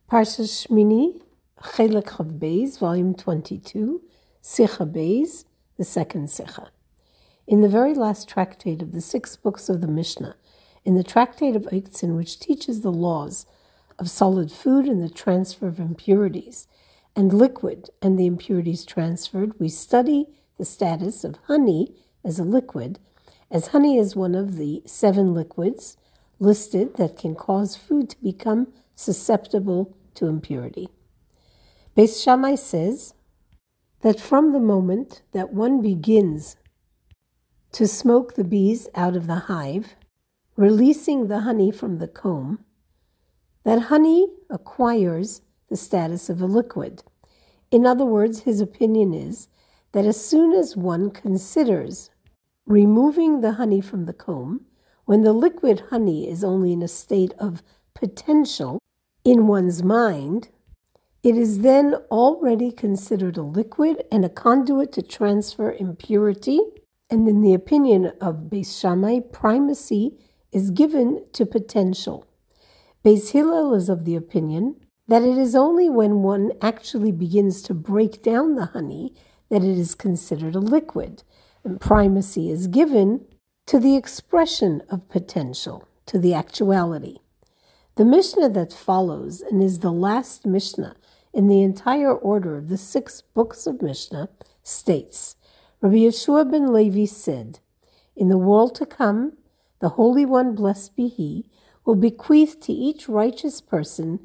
Parsha Shmini, Chelek Chav Beis, Volume 22, Sicha Beis, the second Sicha. In the very last tractate of the 6 books of the Mishnah, in the tractate of Eitzin, which teaches the laws of solid food and the transfer of impurities, and liquid and the impurities transferred, we study the status of honey as a liquid, as honey is one of the 7 liquids listed that can cause food to become susceptible to impurity. Beis Shammai says that from the moment that one begins to smoke the bees out of the hive, releasing the honey from the comb, that honey acquires the status of a liquid. In other words, his opinion is that as soon as one considers removing the honey from the comb, when the liquid honey is only in a state of potential in one's mind, it is then already considered a liquid and a conduit to transfer impurity. And in the opinion of Beis Shammai, primacy is given to potential. Beis Hillel is of the opinion that it is only when one actually begins to break down the honey that it is considered a liquid, and primacy is given to the expression of potential, to the actuality. The Mishnah that follows, and is the last Mishnah in the entire order of the 6 books of Mishnah, states, Rabbi Yeshua ben Levi said, "In the world to come, the Holy One, blessed be He, will bequeath to each righteous person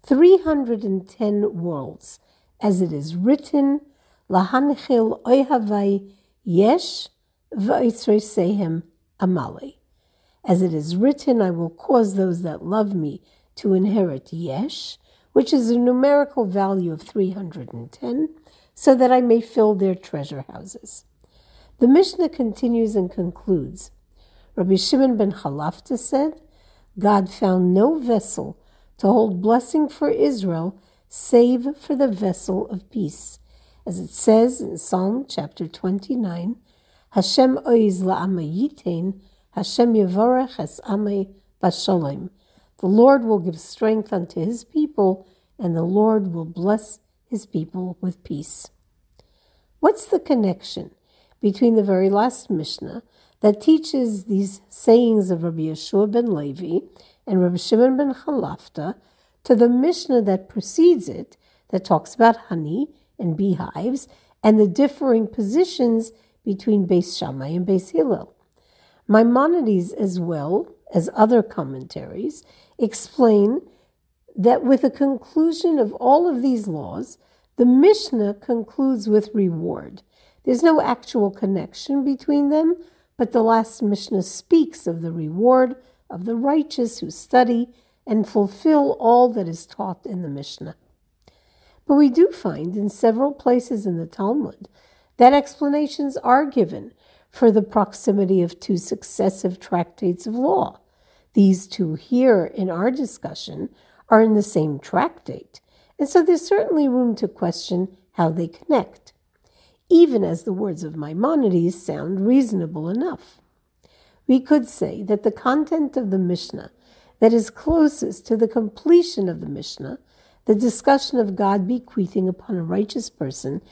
310 worlds, as it is written, Lahanchil oihavai yesh v'otzreisehem amale. As it is written, I will cause those that love me to inherit yesh, which is a numerical value of 310, so that I may fill their treasure houses." The Mishnah continues and concludes, Rabbi Shimon ben Chalafta said, God found no vessel to hold blessing for Israel save for the vessel of peace. As it says in Psalm chapter 29, Hashem oiz la'ama yitain, Hashem yevorech es amei basholem. The Lord will give strength unto his people, and the Lord will bless his people with peace. What's the connection between the very last Mishnah that teaches these sayings of Rabbi Yeshua ben Levi and Rabbi Shimon ben Chalafta to the Mishnah that precedes it, that talks about honey and beehives and the differing positions between Beis Shammai and Beis Hillel? Maimonides, as well as other commentaries, explain that with the conclusion of all of these laws, the Mishnah concludes with reward. There's no actual connection between them, but the last Mishnah speaks of the reward of the righteous who study and fulfill all that is taught in the Mishnah. But we do find in several places in the Talmud that explanations are given for the proximity of 2 successive tractates of law. These 2 here in our discussion are in the same tractate, and so there's certainly room to question how they connect, even as the words of Maimonides sound reasonable enough. We could say that the content of the Mishnah that is closest to the completion of the Mishnah, the discussion of God bequeathing upon a righteous person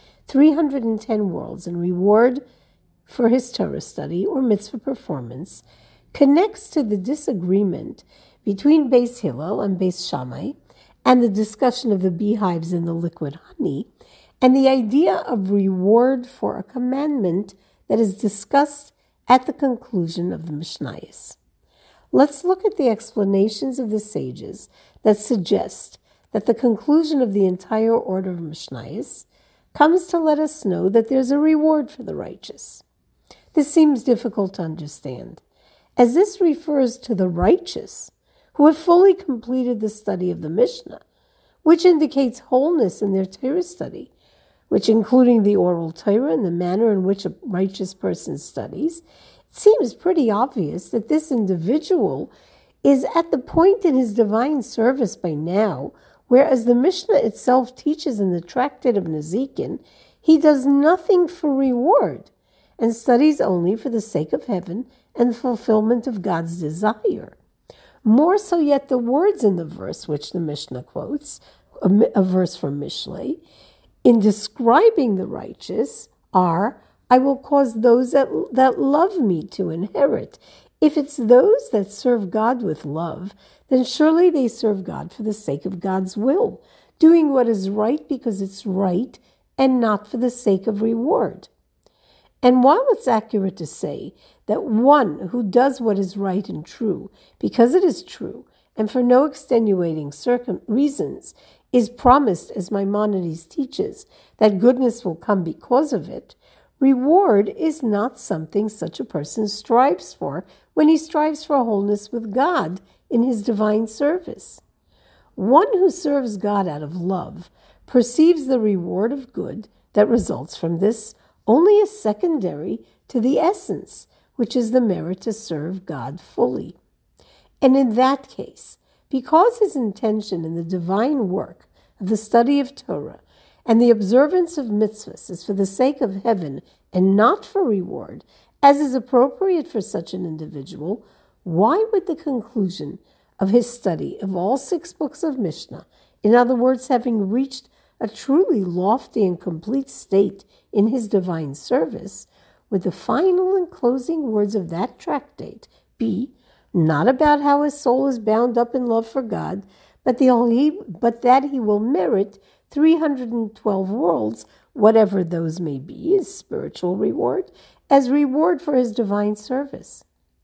310 worlds in reward for his Torah study or mitzvah performance, connects to the disagreement between Beis Hillel and Beis Shammai and the discussion of the beehives and the liquid honey, and the idea of reward for a commandment that is discussed at the conclusion of the Mishnayos. Let's look at the explanations of the sages that suggest that the conclusion of the entire order of Mishnayos comes to let us know that there's a reward for the righteous. This seems difficult to understand, as this refers to the righteous who have fully completed the study of the Mishnah, which indicates wholeness in their Torah study, which including the oral Torah and the manner in which a righteous person studies. It seems pretty obvious that this individual is at the point in his divine service by now, whereas the Mishnah itself teaches in the tractate of Nezikin, he does nothing for reward and studies only for the sake of heaven and fulfillment of God's desire. More so yet, the words in the verse which the Mishnah quotes, a verse from Mishlei, in describing the righteous are, I will cause those that love me to inherit. If it's those that serve God with love, then surely they serve God for the sake of God's will, doing what is right because it's right and not for the sake of reward. And while it's accurate to say that one who does what is right and true, because it is true, and for no extenuating reasons, is promised, as Maimonides teaches, that goodness will come because of it, reward is not something such a person strives for when he strives for wholeness with God in his divine service. One who serves God out of love perceives the reward of good that results from this only as secondary to the essence, which is the merit to serve God fully. And in that case, because his intention in the divine work of the study of Torah and the observance of mitzvahs is for the sake of heaven and not for reward, as is appropriate for such an individual, why would the conclusion of his study of all 6 books of Mishnah, in other words, having reached a truly lofty and complete state in his divine service, would the final and closing words of that tractate be not about how his soul is bound up in love for God, but that he will merit 312 worlds, whatever those may be, his spiritual reward, as reward for his divine service?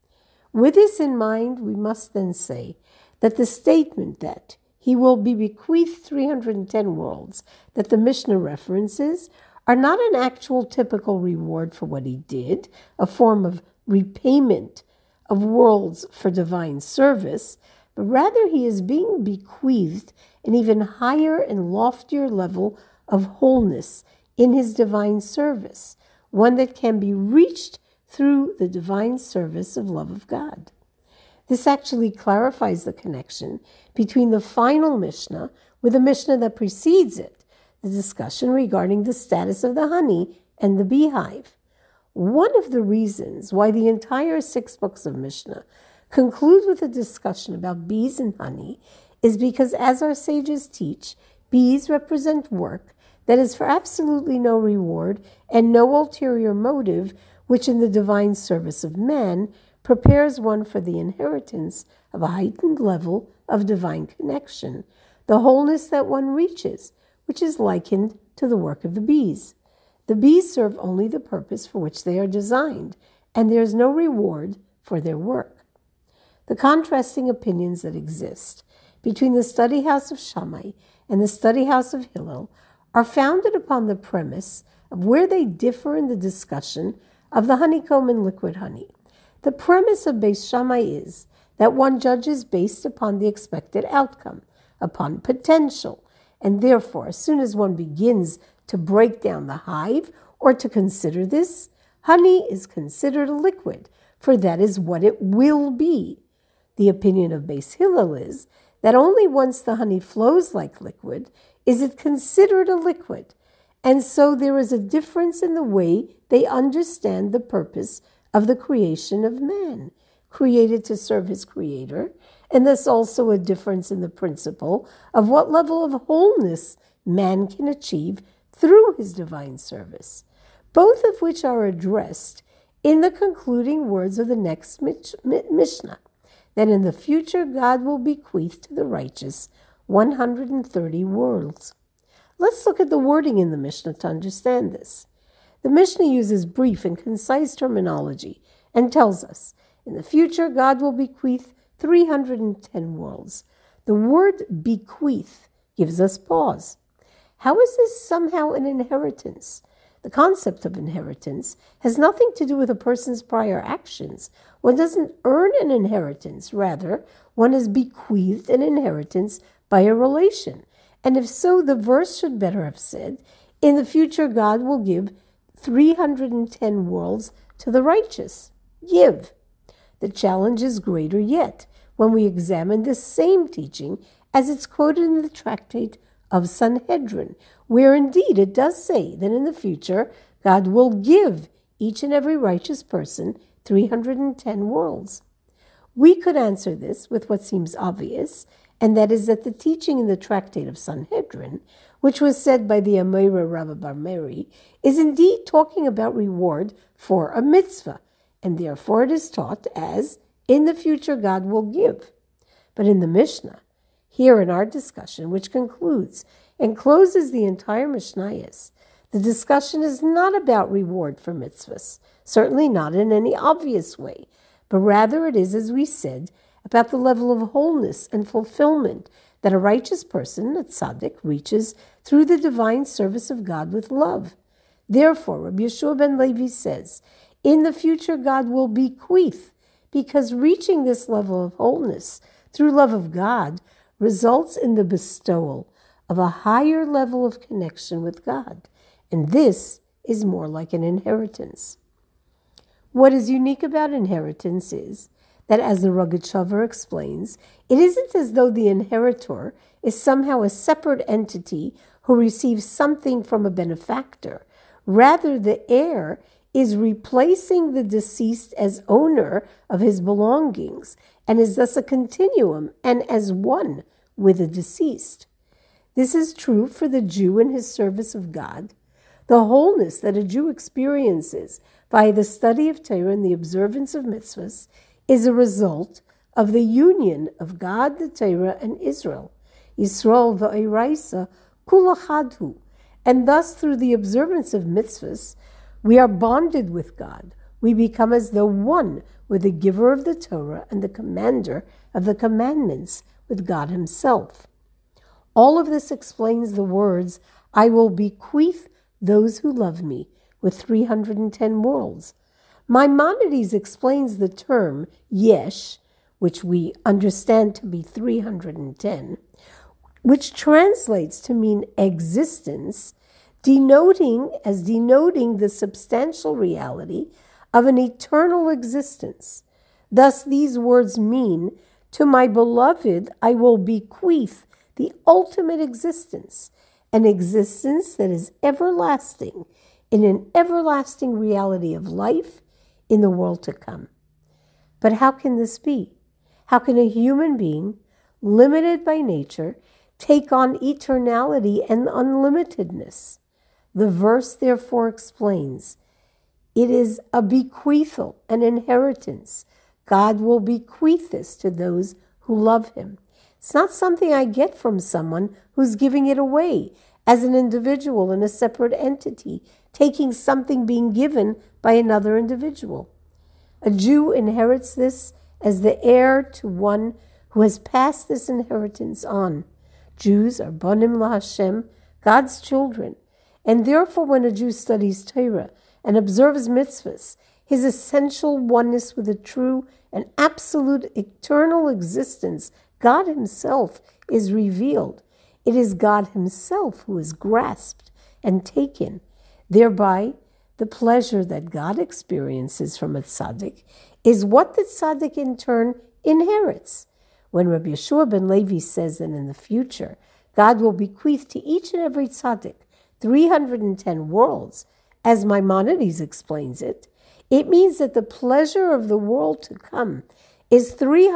With this in mind, we must then say that the statement that he will be bequeathed 310 worlds that the Mishnah references are not an actual typical reward for what he did, a form of repayment of worlds for divine service, but rather he is being bequeathed an even higher and loftier level of wholeness in his divine service, one that can be reached through the divine service of love of God. This actually clarifies the connection between the final Mishnah with the Mishnah that precedes it, the discussion regarding the status of the honey and the beehive. One of the reasons why the entire 6 books of Mishnah conclude with a discussion about bees and honey is because, as our sages teach, bees represent work that is for absolutely no reward and no ulterior motive, which in the divine service of man prepares one for the inheritance of a heightened level of divine connection, the wholeness that one reaches, which is likened to the work of the bees. The bees serve only the purpose for which they are designed, and there is no reward for their work. The contrasting opinions that exist between the study house of Shammai and the study house of Hillel are founded upon the premise of where they differ in the discussion of the honeycomb and liquid honey. The premise of Beis Shammai is that one judges based upon the expected outcome, upon potential, and therefore, as soon as one begins to break down the hive or to consider this, honey is considered a liquid, for that is what it will be. The opinion of Beis Hillel is that only once the honey flows like liquid is it considered a liquid, and so there is a difference in the way they understand the purpose of the creation of man, created to serve his creator, and thus also a difference in the principle of what level of wholeness man can achieve through his divine service, both of which are addressed in the concluding words of the next Mishnah, that in the future God will bequeath to the righteous 130 worlds. Let's look at the wording in the Mishnah to understand this. The Mishnah uses brief and concise terminology and tells us, in the future God will bequeath 310 worlds. The word bequeath gives us pause. How is this somehow an inheritance? The concept of inheritance has nothing to do with a person's prior actions. One doesn't earn an inheritance. Rather, one is bequeathed an inheritance by a relation. And if so, the verse should better have said, in the future God will give 310 worlds to the righteous. Give. The challenge is greater yet when we examine this same teaching as it's quoted in the tractate of Sanhedrin, where indeed it does say that in the future God will give each and every righteous person 310 worlds. We could answer this with what seems obvious, and that is that the teaching in the Tractate of Sanhedrin, which was said by the Ameira Rabba Bar Meri, is indeed talking about reward for a mitzvah, and therefore it is taught as, in the future God will give. But in the Mishnah, here in our discussion, which concludes and closes the entire Mishnayos, the discussion is not about reward for mitzvahs, certainly not in any obvious way, but rather it is, as we said, about the level of wholeness and fulfillment that a righteous person, a tzaddik, reaches through the divine service of God with love. Therefore, Rabbi Yeshua ben Levi says, in the future God will bequeath, because reaching this level of wholeness through love of God results in the bestowal of a higher level of connection with God, and this is more like an inheritance. What is unique about inheritance is that, as the Rogatchover explains, it isn't as though the inheritor is somehow a separate entity who receives something from a benefactor. Rather, the heir is replacing the deceased as owner of his belongings and is thus a continuum and as one with the deceased. This is true for the Jew in his service of God. The wholeness that a Jew experiences by the study of Torah and the observance of mitzvahs is a result of the union of God, the Torah, and Israel. Yisrael v'Oraisa kula chadhu. And thus, through the observance of mitzvahs, we are bonded with God. We become as though one with the giver of the Torah and the commander of the commandments, with God himself. All of this explains the words, I will bequeath those who love me, with 310 worlds. Maimonides explains the term yesh, which we understand to be 310, which translates to mean existence, denoting the substantial reality of an eternal existence. Thus, these words mean, to my beloved I will bequeath the ultimate existence, an existence that is everlasting, in an everlasting reality of life in the world to come. But how can this be? How can a human being, limited by nature, take on eternality and unlimitedness? The verse therefore explains, it is a bequeathal, an inheritance. God will bequeath this to those who love him. It's not something I get from someone who's giving it away as an individual in a separate entity, taking something being given by another individual. A Jew inherits this as the heir to one who has passed this inheritance on. Jews are Bonim LaHashem, God's children, and therefore when a Jew studies Torah and observes mitzvahs, his essential oneness with a true and absolute eternal existence, God himself, is revealed. It is God himself who is grasped and taken. Thereby, the pleasure that God experiences from a tzaddik is what the tzaddik in turn inherits. When Rabbi Yeshua ben Levi says that in the future, God will bequeath to each and every tzaddik 310 worlds, as Maimonides explains it, it means that the pleasure of the world to come is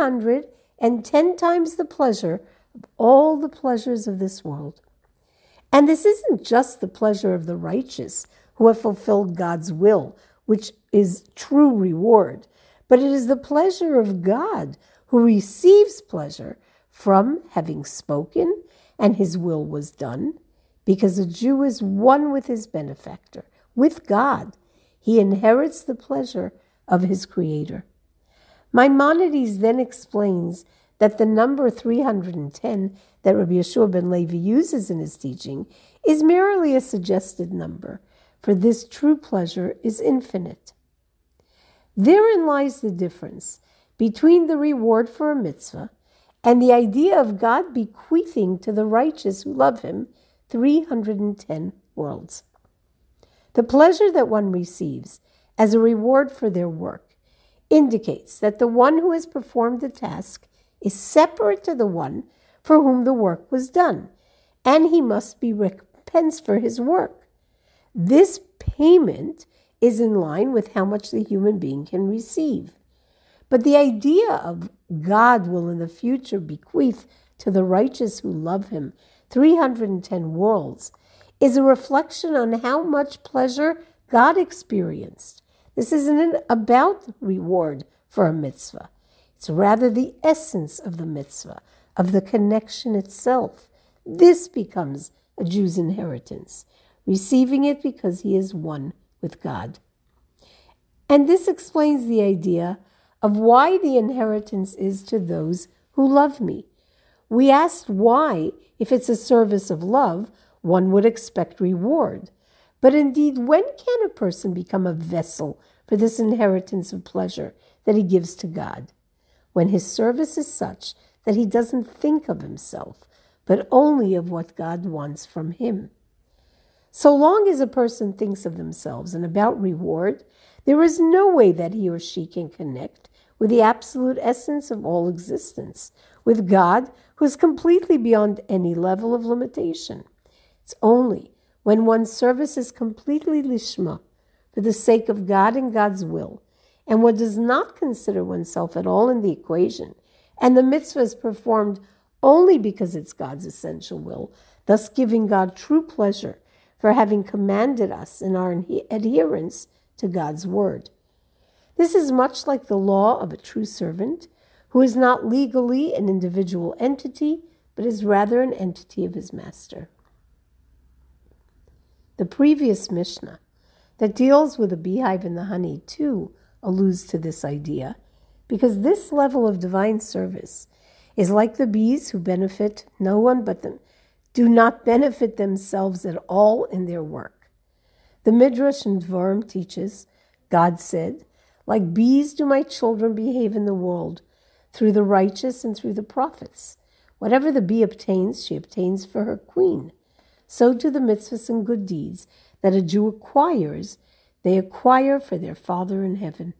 310 times the pleasure of all the pleasures of this world. And this isn't just the pleasure of the righteous who have fulfilled God's will, which is true reward, but it is the pleasure of God who receives pleasure from having spoken and his will was done, because a Jew is one with his benefactor, with God. He inherits the pleasure of his Creator. Maimonides then explains that the number 310 that Rabbi Yeshua ben Levi uses in his teaching is merely a suggested number, for this true pleasure is infinite. Therein lies the difference between the reward for a mitzvah and the idea of God bequeathing to the righteous who love him 310 worlds. The pleasure that one receives as a reward for their work indicates that the one who has performed the task is separate to the one for whom the work was done, and he must be recompensed for his work. This payment is in line with how much the human being can receive. But the idea of God will in the future bequeath to the righteous who love him 310 worlds is a reflection on how much pleasure God experienced. This isn't about reward for a mitzvah. It's rather the essence of the mitzvah, of the connection itself. This becomes a Jew's inheritance, receiving it because he is one with God. And this explains the idea of why the inheritance is to those who love me. We asked why, if it's a service of love, one would expect reward. But indeed, when can a person become a vessel for this inheritance of pleasure that he gives to God? When his service is such that he doesn't think of himself, but only of what God wants from him. So long as a person thinks of themselves and about reward, there is no way that he or she can connect with the absolute essence of all existence, with God, who is completely beyond any level of limitation. It's only when one's service is completely lishma, for the sake of God and God's will, and one does not consider oneself at all in the equation, and the mitzvah is performed only because it's God's essential will, thus giving God true pleasure for having commanded us in our adherence to God's word. This is much like the law of a true servant, who is not legally an individual entity, but is rather an entity of his master. The previous Mishnah that deals with the beehive and the honey too alludes to this idea, because this level of divine service is like the bees who benefit no one but them, do not benefit themselves at all in their work. The Midrash in Dvarim teaches, God said, like bees do my children behave in the world, through the righteous and through the prophets. Whatever the bee obtains, she obtains for her queen. So do the mitzvahs and good deeds that a Jew acquires, they acquire for their Father in heaven.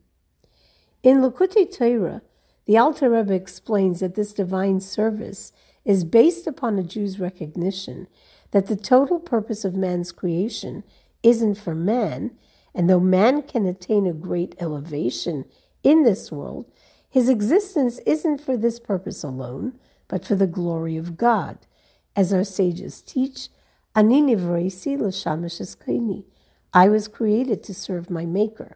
In Likutei Torah, the Alter Rebbe explains that this divine service is based upon a Jew's recognition that the total purpose of man's creation isn't for man, and though man can attain a great elevation in this world, his existence isn't for this purpose alone, but for the glory of God. As our sages teach, Ani nivreisi l'shamash eskoini, I was created to serve my Maker.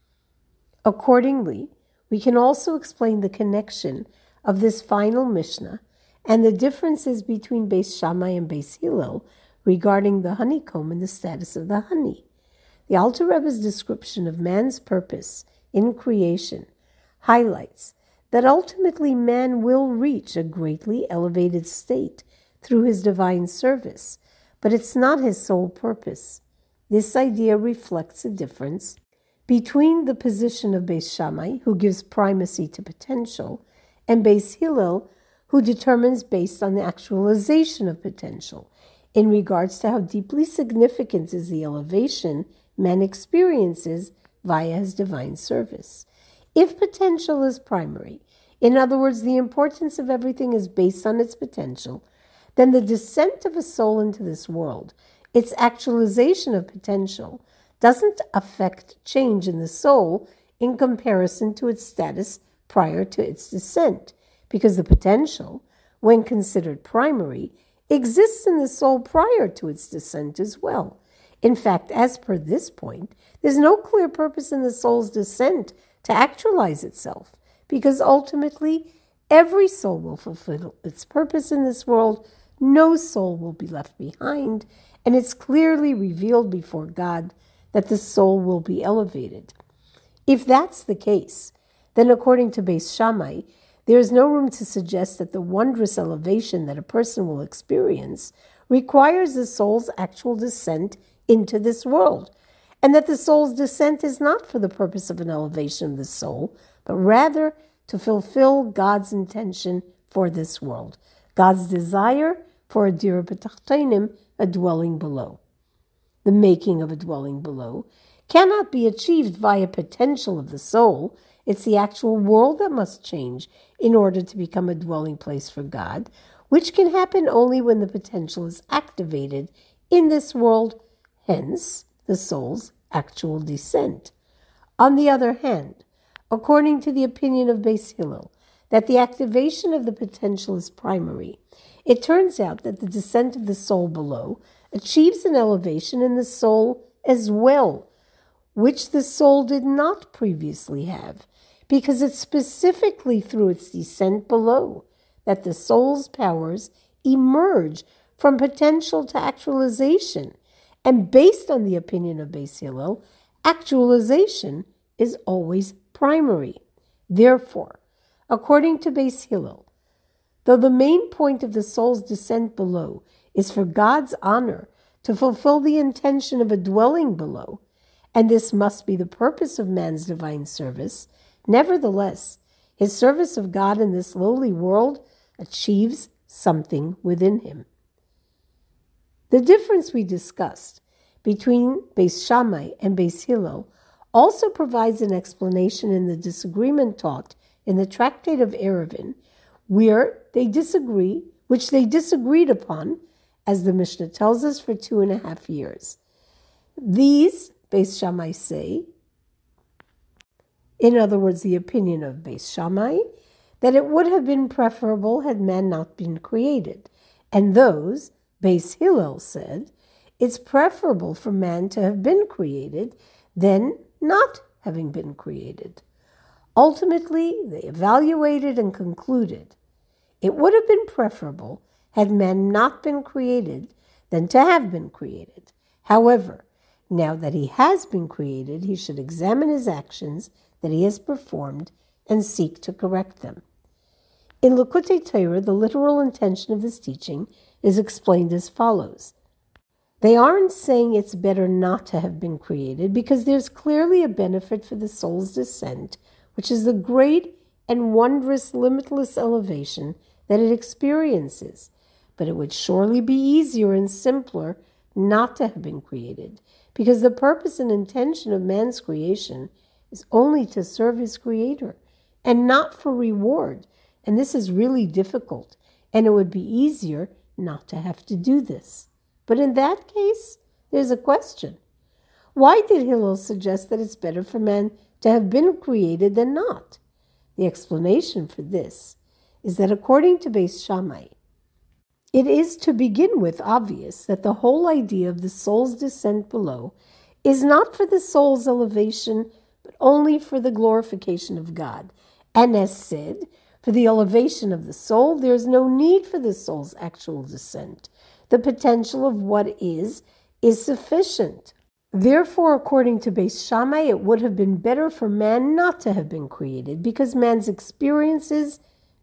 Accordingly, we can also explain the connection of this final Mishnah and the differences between Beis Shammai and Beis Hillel regarding the honeycomb and the status of the honey. The Alter Rebbe's description of man's purpose in creation highlights that ultimately man will reach a greatly elevated state through his divine service, but it's not his sole purpose. This idea reflects a difference between the position of Beis Shammai, who gives primacy to potential, and Beis Hillel, who determines based on the actualization of potential, in regards to how deeply significant is the elevation man experiences via his divine service. If potential is primary, in other words, the importance of everything is based on its potential, then the descent of a soul into this world, its actualization of potential, doesn't affect change in the soul in comparison to its status prior to its descent, because the potential, when considered primary, exists in the soul prior to its descent as well. In fact, as per this point, there's no clear purpose in the soul's descent to actualize itself, because ultimately every soul will fulfill its purpose in this world, no soul will be left behind, and it's clearly revealed before God that the soul will be elevated. If that's the case, then according to Beis Shammai, there is no room to suggest that the wondrous elevation that a person will experience requires the soul's actual descent into this world, and that the soul's descent is not for the purpose of an elevation of the soul, but rather to fulfill God's intention for this world, God's desire for a dira b'tachtonim, a dwelling below. The making of a dwelling below cannot be achieved via potential of the soul. It's the actual world that must change in order to become a dwelling place for God, which can happen only when the potential is activated in this world, hence the soul's actual descent. On the other hand, according to the opinion of Beis Hillel, that the activation of the potential is primary, it turns out that the descent of the soul below achieves an elevation in the soul as well, which the soul did not previously have, because it's specifically through its descent below that the soul's powers emerge from potential to actualization. And based on the opinion of Beis Hillel, actualization is always primary. Therefore, according to Beis Hillel, though the main point of the soul's descent below is for God's honor to fulfill the intention of a dwelling below, and this must be the purpose of man's divine service, nevertheless, his service of God in this lowly world achieves something within him. The difference we discussed between Beis Shammai and Beis Hillel also provides an explanation in the disagreement taught in the Tractate of Eruvin, which they disagreed upon, as the Mishnah tells us, for 2.5 years. These, Beis Shammai say, in other words, the opinion of Beis Shammai, that it would have been preferable had man not been created. And those, Beis Hillel said, it's preferable for man to have been created than not having been created. Ultimately, they evaluated and concluded it would have been preferable had man not been created than to have been created. However, now that he has been created, he should examine his actions that he has performed and seek to correct them. In Likutei Torah, the literal intention of this teaching is explained as follows. They aren't saying it's better not to have been created because there's clearly a benefit for the soul's descent, which is the great and wondrous limitless elevation that it experiences. But it would surely be easier and simpler not to have been created, because the purpose and intention of man's creation is only to serve his Creator and not for reward. And this is really difficult, and it would be easier not to have to do this. But in that case, there's a question. Why did Hillel suggest that it's better for man to have been created than not? The explanation for this is that according to Beis Shammai, it is to begin with obvious that the whole idea of the soul's descent below is not for the soul's elevation, but only for the glorification of God. And as said, for the elevation of the soul, there is no need for the soul's actual descent. The potential of what is sufficient. Therefore, according to Beis Shammai, it would have been better for man not to have been created, because man experiences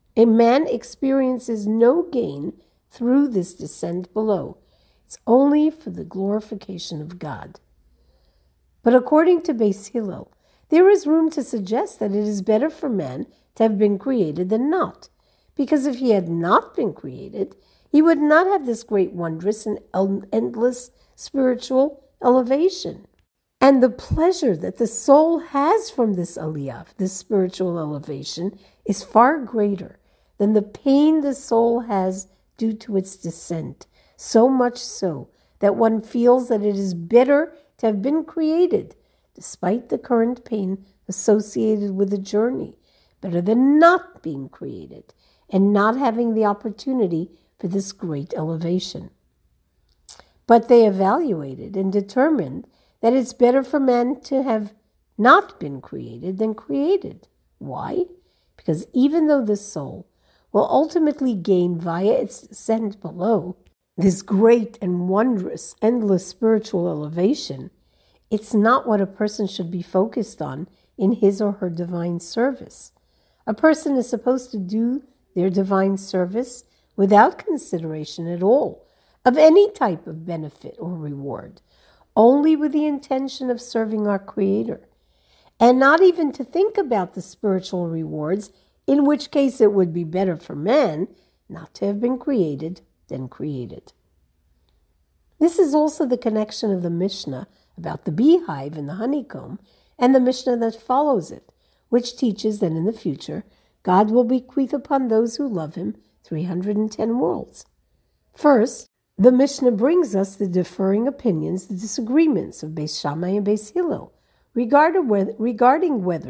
no gain through this descent below. It's only for the glorification of God. But according to Beis Hillel, there is room to suggest that it is better for man to have been created than not, because if he had not been created, he would not have this great, wondrous, and endless spiritual elevation. And the pleasure that the soul has from this aliyah, this spiritual elevation, is far greater than the pain the soul has due to its descent, so much so that one feels that it is better to have been created, despite the current pain associated with the journey, better than not being created and not having the opportunity for this great elevation. But they evaluated and determined that it's better for man to have not been created than created. Why? Because even though the soul will ultimately gain via its descent below this great and wondrous, endless spiritual elevation, it's not what a person should be focused on in his or her divine service. A person is supposed to do their divine service without consideration at all of any type of benefit or reward, only with the intention of serving our Creator, and not even to think about the spiritual rewards, in which case it would be better for man not to have been created than created. This is also the connection of the Mishnah about the beehive and the honeycomb and the Mishnah that follows it, which teaches that in the future God will bequeath upon those who love Him 310 worlds. First, the Mishnah brings us the differing opinions, the disagreements of Beis Shammai and Beis Hillel regarding whether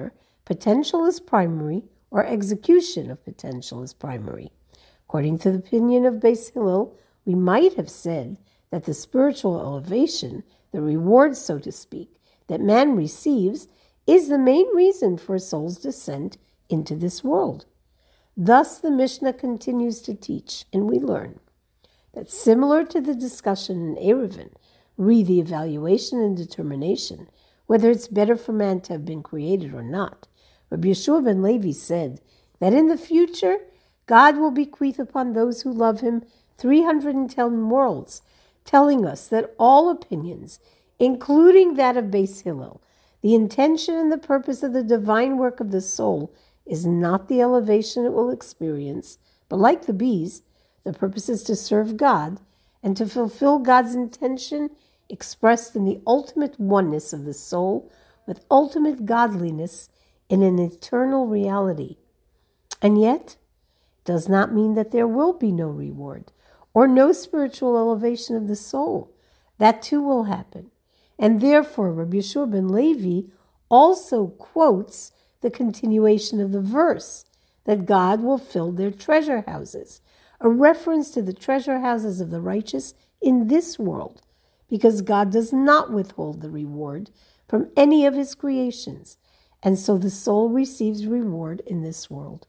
potential is primary or execution of potential is primary. According to the opinion of Beis Hillel, we might have said that the spiritual elevation, the reward, so to speak, that man receives is the main reason for a soul's descent into this world. Thus, the Mishnah continues to teach, and we learn that similar to the discussion in Eruvin, the evaluation and determination, whether it's better for man to have been created or not, Rabbi Yeshua ben Levi said that in the future, God will bequeath upon those who love him 310 worlds, telling us that all opinions, including that of Beis Hillel, the intention and the purpose of the divine work of the soul is not the elevation it will experience, but like the bees, the purpose is to serve God and to fulfill God's intention expressed in the ultimate oneness of the soul with ultimate godliness in an eternal reality. And yet, it does not mean that there will be no reward or no spiritual elevation of the soul. That too will happen. And therefore, Rabbi Yeshua ben Levi also quotes the continuation of the verse, that God will fill their treasure houses, a reference to the treasure houses of the righteous in this world, because God does not withhold the reward from any of his creations, and so the soul receives reward in this world.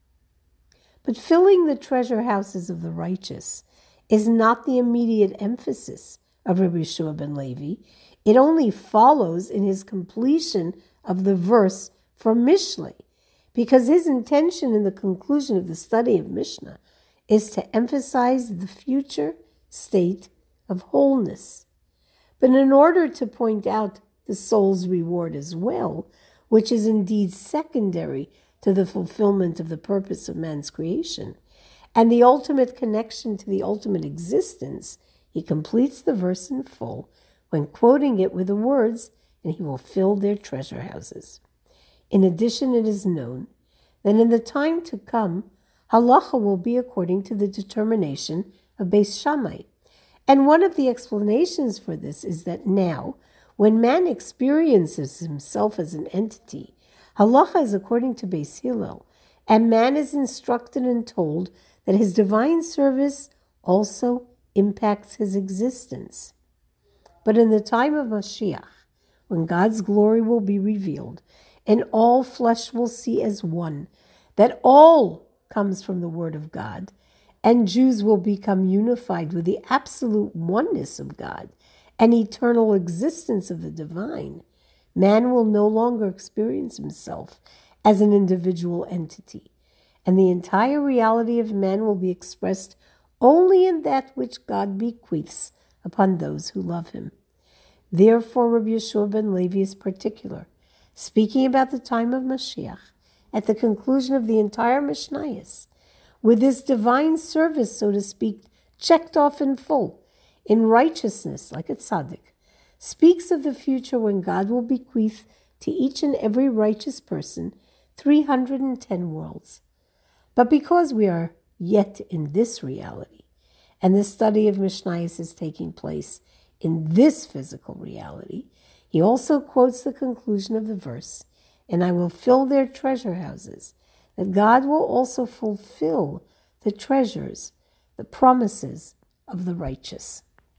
But filling the treasure houses of the righteous is not the immediate emphasis of Rabbi Yeshua ben Levi. It only follows in his completion of the verse from Mishlei, because his intention in the conclusion of the study of Mishnah is to emphasize the future state of wholeness. But in order to point out the soul's reward as well, which is indeed secondary to the fulfillment of the purpose of man's creation, and the ultimate connection to the ultimate existence, he completes the verse in full when quoting it with the words, and he will fill their treasure houses. In addition, it is known that in the time to come, halacha will be according to the determination of Beis Shammai. And one of the explanations for this is that now, when man experiences himself as an entity, halacha is according to Beis Hillel, and man is instructed and told that his divine service also impacts his existence. But in the time of Mashiach, when God's glory will be revealed, and all flesh will see as one, that all comes from the Word of God, and Jews will become unified with the absolute oneness of God and eternal existence of the divine, man will no longer experience himself as an individual entity, and the entire reality of man will be expressed only in that which God bequeaths upon those who love him. Therefore, Rabbi Yeshua ben Levi is particular, speaking about the time of Mashiach, at the conclusion of the entire Mishnayos, with this divine service, so to speak, checked off in full, in righteousness, like a tzaddik, speaks of the future when God will bequeath to each and every righteous person 310 worlds. But because we are yet in this reality, and the study of Mishnayos is taking place in this physical reality, he also quotes the conclusion of the verse, and I will fill their treasure houses, that God will also fulfill the treasures, the promises of the righteous.